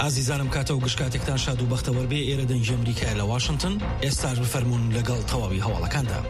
ئازیزانم کاتە و گشتاتێکتان شاد و بەختەوەر بێ. ئێرە دەنگی ئەمریکای لە واشنگتن. ئێستاش بفەرمونون لەگەڵ تەواوی هەواڵەکاندا.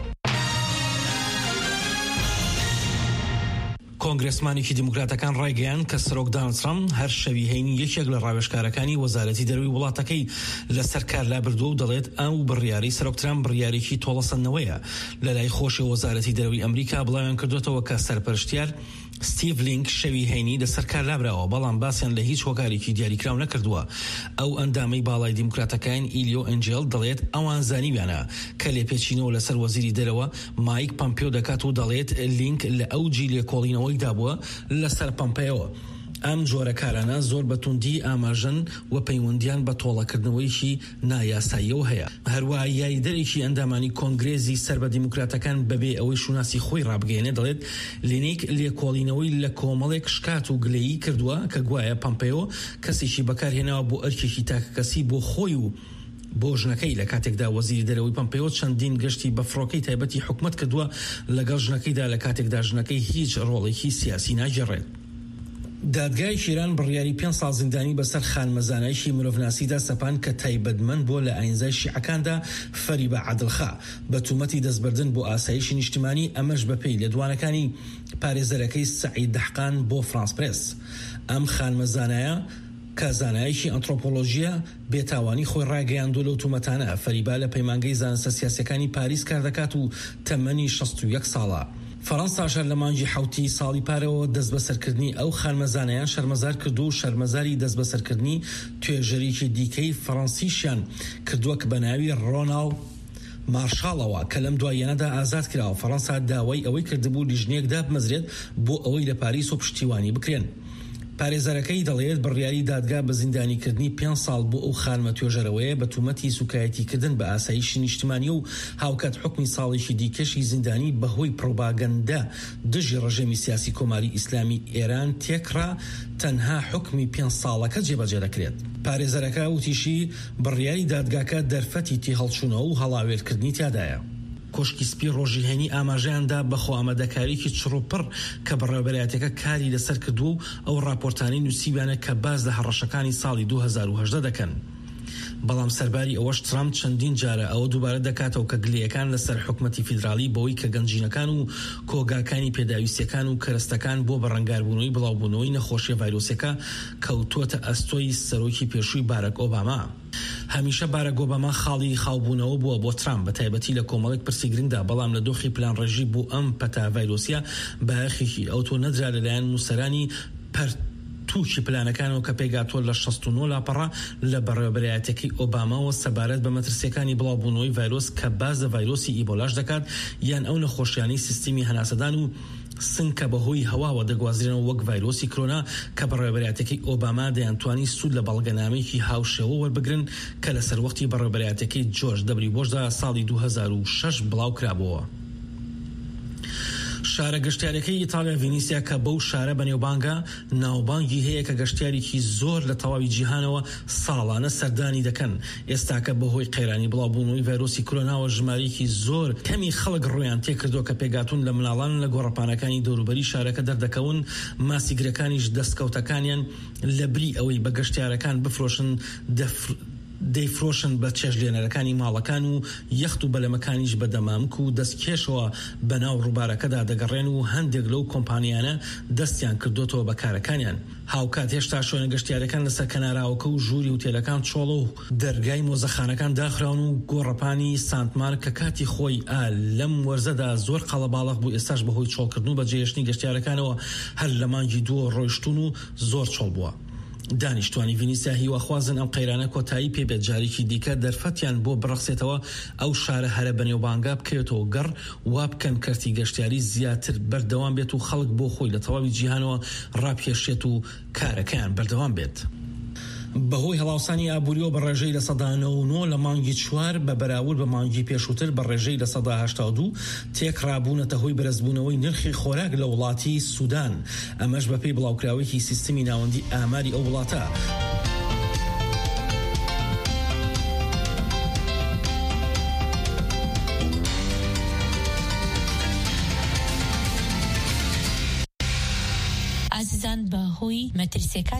کۆنگرسمانێکی دیموکراتەکان ڕایگەیان کە سەرۆک دۆناڵد ترامپ هەر شەوی هەینی یەکێک لە ڕاوێژکارەکانی وەزارەتی دەرەوەی وڵاتەکەی لەسەر کار لابردووە و دەڵێت ئەو بڕیاری سەرۆک ترامپ بڕیارێکی تۆڵەسەندنەوەیە. لە لای خۆشی وەزارەتی دەرەوەی ئەمریکا بڵاویان کردوێتەوە کە سەرپەرشتیار ستیڤ لینک شەوی هەینی لەسەر کار لابراوە، بەڵام باسییان لە هیچ هۆکارێکی دیاریکراو نەکردووە. ئەو ئەندامەی باڵای دیموکراتەکان ئیلیۆ ئەنجێل دەڵێت ئەوان زانیویانە کە لێپێچینەوە لەسەر وەزیری دەرەوە مایک پۆمپیۆ دەکات و دەڵێت لینک لە ئەو جی لێکۆڵینەوەی دابووە لەسەر پۆمپیۆ. ئەم جۆرە کارانە زۆر بەتوندی ئاماژەن و پەیوەندیان بە تۆڵەکردنەوەیشی نایاساییەوە هەیە. هەروەها یاریدەرێکی ئەندامانی کۆنگرێزی سەر بە دیموکراتەکان بەبێ ئەوەی شوناسی خۆی ڕابگەێنێ دەڵێت لینک لێکۆڵینەوەی لە کۆمەڵێک شکات و گلەیی کردووە کە گوایە پۆمپیۆ کەسێکی بەکارهێناوە بۆ ئەرکێکی تاکەکەسی بۆ خۆی و بۆ ژنەکەی. لە کاتێکدا وەزیری دەرەوەی پۆمپیۆ چەندین گەشتی بە فڕۆکەی تایبەتی حکومەت کردووە لەگەڵ ژنەکەیدا لە کاتێکدا ژنەکەی هیچ ڕۆڵێکی سیاسی ناگێڕێت. دادگای شیران بڕیاری 5 ساڵ زیندانی بەسەر خانمەزانایشی مرۆڤناسیدا سەپان کە تایبەتمەند بۆ لە ئاینزای شیعەکاندا فەریبە عەدڵخا بە تومەتی دەستبردن بۆ ئاسایشی نیشتیمانی، ئەمەش بەپێی لێدوانەکانی پارێزەرەکەی سەعید دەحقان بۆ فرانس پرێس. ئەم خانمەزانایە کە زانایشی ئەنترۆپۆلۆژیە بێتاوانی خۆی ڕاگەیاندووە لەو تومەتانە. فەریبا لە پەیمانگەی زانستە سیاسیەکانی پاریس کار دەکات و تەمەنی 61 ساڵە. فەڕەنساشە لە مانگی حوتی ساڵی پارەوە دەست بەسەرکردنی ئەو خانمەزانایان شەرمەزار کردو و شەرمەزاری دەست بەسەرکردنی توێژەرێکی دیکەی فەڕەنسیشیان کردووە کە بە ناوی ڕۆناڵ مارشاڵەوە کە لەم دوایەنەدا ئازاد کراوە. فەڕەنسا داوای ئەوەی کردبوو لیژنەیەکدا بمەزرێت بۆ ئەوەی لە پاریس و پشتیوانی بکرێن. پارێزەرەکەی دەڵێت بڕیاری دادگا بە زیندانیکردنی 5 ساڵ بۆ ئەو خانمە توێژەرەوەیە بە تومەتی سوکایەتیکردن بە ئاسایشی نیشتیمانی و هاوکات حکمی ساڵێکی دیکەشی زیندانی بەهۆی پڕۆپاگەندە دژی ڕژێمی سیاسی کۆماری ئیسلامی ئێران تێکڕا، تەنها حکمی 5 ساڵەکە جێبەجێ دەکرێت. پارێزەرەکە وتیشی بڕیاری دادگاکە دەرفەتی تی هەڵچوونەوە و هەڵاوێرکردنی تیادایە. کۆشکی سپی ڕۆژی هێنی ئاماژەیاندا بەخۆ ئامادەکاریکی چڕوپڕ کە بەڕێوەبەرایەتەکە کاری لەسەر کردووە و ئەو راپۆرتانی نووسیبیانە کە باز لە هەڕەشەکانی ساڵی 2018 دەکەن. بەڵام سەرباری ئەوەش ترامپ چەندین جارە ئەوە دووبارە دەکاتەوە کە گلەیەکان لەسەر حکومەتی فیدرالی بەوەی کە گەنجینەکان و کۆگاکانی پێداویستیەکان و کەرەستەکان بۆ بەڕەنگاربوونەوەی بڵاوبوونەوەی نەخۆشیە ڤایرۆسەکە کەوتووەتە ئەستۆی سەرۆکی پێشووی باراک ئۆباما. هەمیشە باراک ئۆباما خاڵی خاوبوونەوە بووە بۆ ترامپ بە تایبەتی لە کۆمەڵێک پرسی گرنگدا، بەڵام لە دۆخی پلان ڕێژی بۆ ئەم پەتا ڤایرۆسیە بەیەخێکی ئەوتۆ نەدرا لەلایەن نووسەرانی تووشی پلانەکانەوە کە پێگاتوە لە 69 لاپەڕە لە بەڕێوەبەرایەتەکەی ئۆباماوە سەبارەت بە مەترسیەکانی بڵاوبوونەوەی ڤایرۆس کە باز لە ڤایرۆسی ئیبۆلاش دەکات یان ئەو نەخۆشیانی سیستمی هەناسەدان و سنکە بەهۆی هەواوە دەگوازرێنەوە وەک ڤایرۆسی کۆرۆنا کە بەڕێوەبەرایەتەکەی ئۆباما دەیانتوانی سوود لە بەڵگەنامەیەکی هاوشێوە وەربگرن کە لەسەر وەختی بەڕێوەبەرایەتەکەی جۆرج دەبلی بۆشدا ساڵی 2006 بڵاو کرابەوە. شارە گەشتیارەکەی ئیتالیا ڤینیسیا کە بەو شارە بەنێوبانگە ناوبانگی هەیە کە گەشتیارێکی زۆر لە تەواوی جیهانەوە ساڵانە سەردانی دەکەن. ئێستاکە بەهۆی قەیرانی بڵاوبوونەوەی ڤایرۆسی کۆرۆناوە ژمارەیەکی زۆر کەمی خەڵک ڕۆیان تێکردووە کە پێگاتون لە منداڵان لە گۆڕەپانەکانی دەوروبەری شارەکە دەردەکەون. ماسیگرەکانیش دەستکەوتەکانیان لە بری ئەوەی بە گەشتیارەکان بفرۆشن دەیفرۆشن بە چێژلێنەرەکانی ماڵەکان و یەخت و بەلەمەکانیش بە دەمامک و دەستکێشەوە بەناو ڕووبارەکەدا دەگەڕێن و هەندێک لەو کۆمپانیانە دەستیان کردوتەوە بە کارەکانیان. هاوکات هێشتا شوێنە گەشتیارەکان لەسەر کەناراوەکە و ژووری وتێلەکان چۆڵە و دەرگای مۆزەخانەکان داخراون و گۆڕەپانی سانتمار کە کاتی خۆی لەم وەرزەدا زۆر قەڵەباڵغ بوو ئێستاش بەهۆی چۆڵکردن و بەجێهێشتنی گەشتیارەکانەوە هەر لە مانگی دووە ڕۆیشتون و زۆر چۆڵ بووە. دانیشتوانی ڤینیسیا هیواخوازن ئەم قەیرانە کۆتایی پێبێت جارێکی دیکە دەرفەتیان بۆ بڕخسێتەوە ئەو شارە هەرە بەنێوبانگا بکەوێتەوە گەڕ وا بکەن کەرتی گەشتیاری زیاتر بەردەوام بێت و خەڵک بۆ خۆی لە تەواوی جیهانەوە ڕاپێشێت و کارەکەیان بەردەوام بێت. بەهۆی هەڵاوسانی ئابووریەوە بە ڕێژەی لە سەدا 9 لە مانگی 4 بە بەراورد بە مانگی پێشووتر بە ڕێژەی لە سەدا 82 تێکڕابوونەتە هۆی بەرزبوونەوەی نرخی خۆراک لە وڵاتی سوودان. ئەمەش بەپێی بڵاوکراوەیەکی سیستمی ناوەندی ئاماری ئەو وڵاتە. ئازیزان بەهۆی مەترسیەکان